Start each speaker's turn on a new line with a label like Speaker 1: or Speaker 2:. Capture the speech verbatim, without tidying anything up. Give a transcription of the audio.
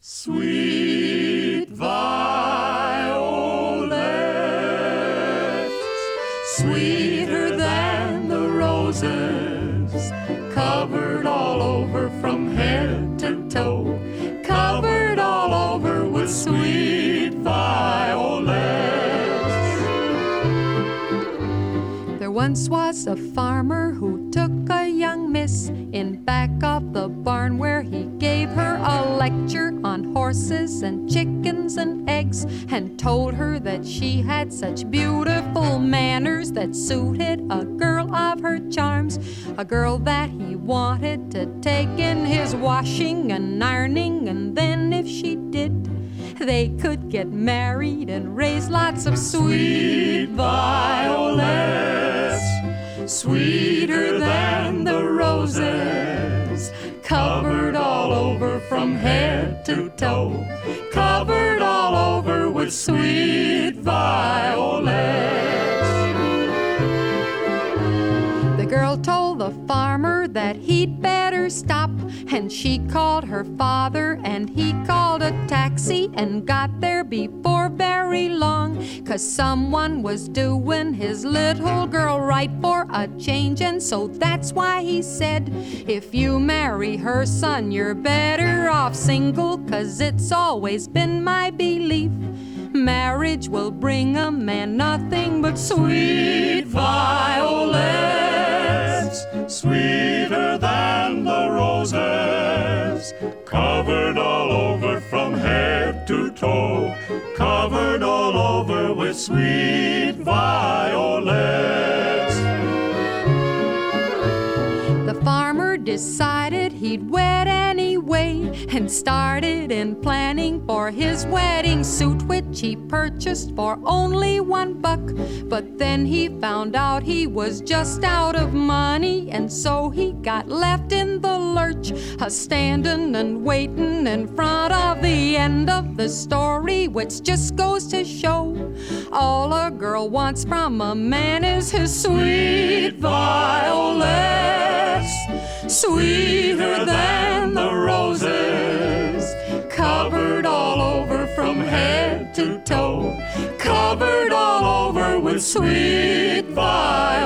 Speaker 1: Sweet violets, sweeter than the roses, covered all over from head to toe, covered all over with sweet violets.
Speaker 2: There once was a farmer who took a young miss in back of the barn where he gave her a lecture on horses and chickens and eggs, and told her that she had such beautiful manners that suited a girl of her charms, a girl that he wanted to take in his washing and ironing, and then if she did, they could get married and raise lots of sweet violets, sweeter than the roses, covered all over from head to toe, covered all over with sweet violets. The girl told the farmer that he'd better stop, and she called her father, and he called a taxi and got there before very long, 'cause someone was doing his little girl right for a change. And so that's why he said, if you marry her, son, you're better off single, 'cause it's always been my belief marriage will bring a man nothing but sweet violets,
Speaker 1: sweeter than the roses, covered all over from head to toe, covered all over with sweet violets.
Speaker 2: The farmer decided he'd wed anyway, and started in planning for his wedding suit, which he purchased for only one buck. But then he found out he was just out of money, and so he got left in the lurch, a standing and waiting in front of the end of the story, which just goes to show all a girl wants from a man is his sweet violets, sweeter than the roses, covered all over from head to toe, covered all over with sweet violets.